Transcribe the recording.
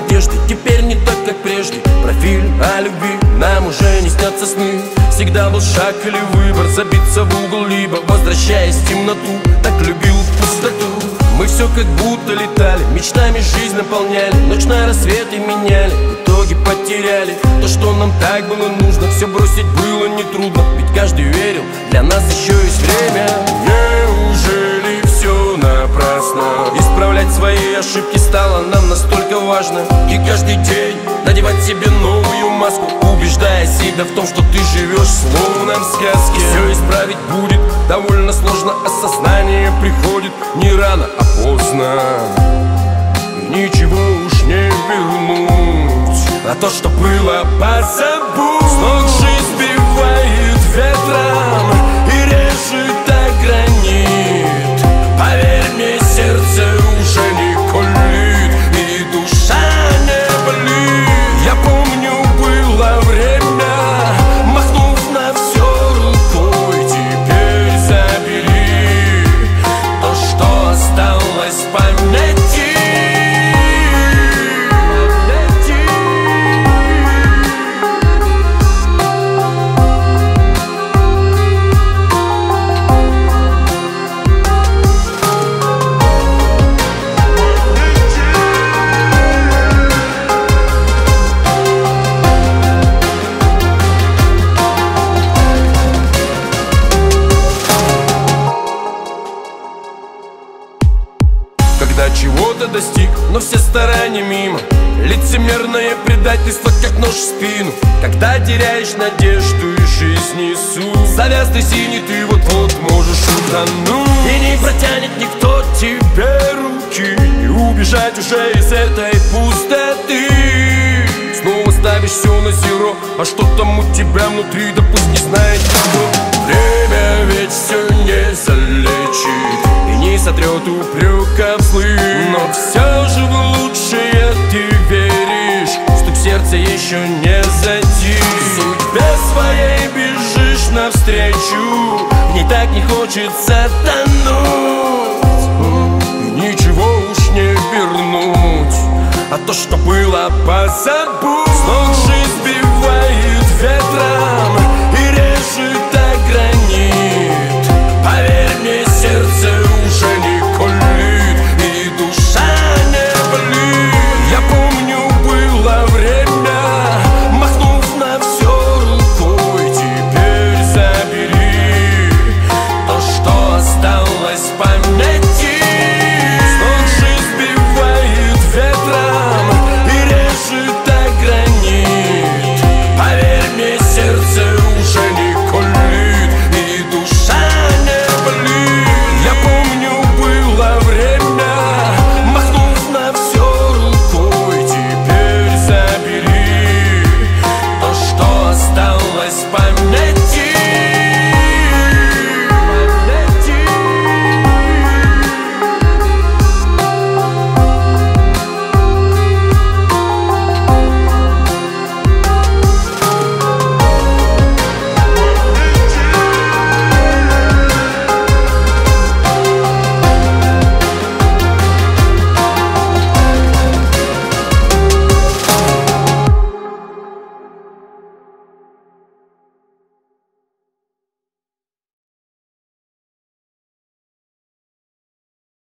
надежды, теперь не так, как прежде. Про фильм о любви нам уже не снятся сны. Всегда был шаг или выбор, забиться в угол, либо возвращаясь в темноту. Так любил пустоту. Мы все как будто летали, мечтами жизнь наполняли, ночь на рассветы меняли, в итоге потеряли то, что нам так было нужно. Все бросить было нетрудно, ведь каждый верил, для нас еще есть время. Неужели все напрасно? Исправлять свои ошибки стало нам настолько важно. И каждый день надевать себе новую маску, убеждая себя в том, что ты живешь словно в сказке. Все исправить будет довольно сложно, осознание приходит не рано, а поздно. И ничего уж не вернуть, а то, что было, позабудь. С ног жизнь сбивает ветром и режет о гранит. Поверь мне, сердце уже не колит и душа не болит. Я помню, было время, махнув на все рукой, теперь забери то, что осталось в памяти. Когда чего-то достиг, но все старания мимо. Лицемерное предательство, как нож в спину. Когда теряешь надежду и жизни суть. Завязанный синий, ты вот-вот можешь утонуть. И не протянет никто тебе руки, не убежать уже из этой пустоты. Снова ставишь все на зеро, а что там у тебя внутри, да пусть не знает никто. Время ведь все не залечит и не сотрет упреков злых. Но все же в лучшее ты веришь, стук сердца еще не затих. Судьбе своей бежишь навстречу, в ней так не хочется тонуть. Ничего уж не вернуть, а то, что было, позабудь.